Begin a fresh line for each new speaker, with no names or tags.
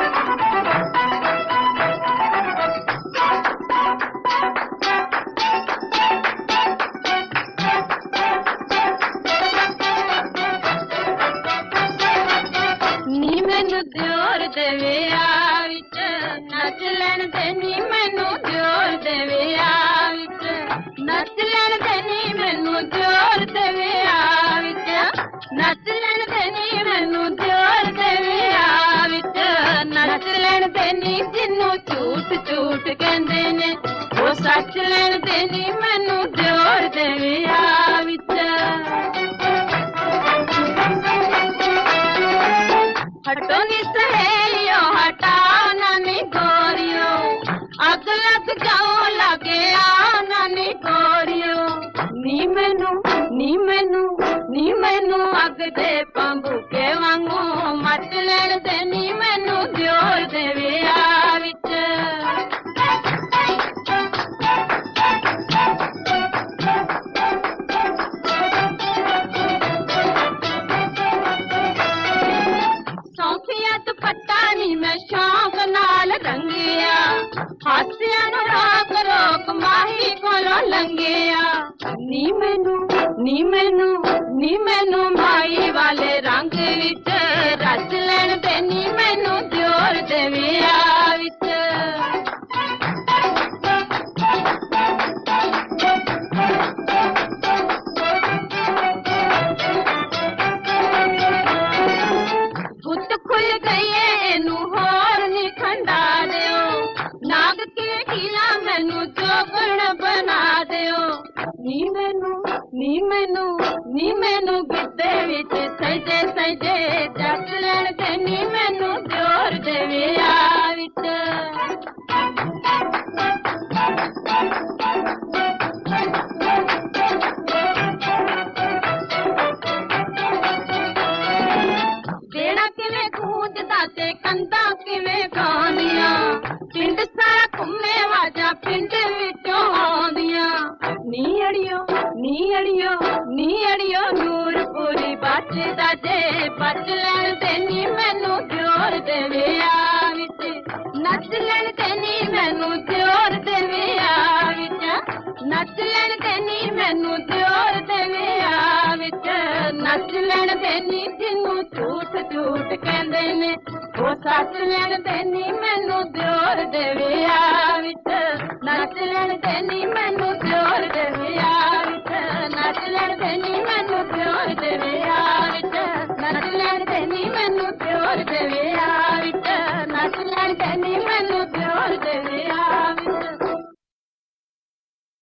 नच लैन देनी मैनू जोर देवे विच नच लैन देनी मैनू जोर देवे विच नच लैन देनी मैनू जोर देवे विच नच लैन देनी जिन्नू झूठ झूठ कहंदे ने वो सच लैन देनी मैनू जोर देवे विच हटो नी सहेलियो हटाओ नानी गोरियो अग लग जाओ लगे आओ नानी गोरियो नी मैनू अग दे पंबूके वांगू मच लैन देनी मैनू जोर देवे विच मैं शौक नाल रंगिया हासिया नु रोक रोक माही कोलों लंगिया नी मैनू माही वाले रंग विच रच लैन देनी मैनू जोर देवे विच गुत खुल गई नाग के ढीला मैनू चौगण बना दियो नी मैनू गिद्धे विच सजे सजे जच लैन देनी मैनू जोर देवे विच बेड़ा किवें गूंजदा ते कंधां किवें गाउंदियां पिंड सारा घुम्मे वाजा पिंड विचों आउंदियां नी अड़ियो नूरपुरी बचदा जे बच लैन देनी मैनू जोर देवे विच नच लैन देनी मैनू जोर देवे विच नच लैन देनी मैनू जोर देवे विच नच लैन देनी जिन्नू झूठ झूठ कहंदे ने वो सच लैन देनी मैनू जोर देवे विच नच लैन देनी मैनू जोर देवे विच नच लैन देनी मैनू जोर देवे विच नच लैन देनी मैनू जोर देवे विच नच लैन देनी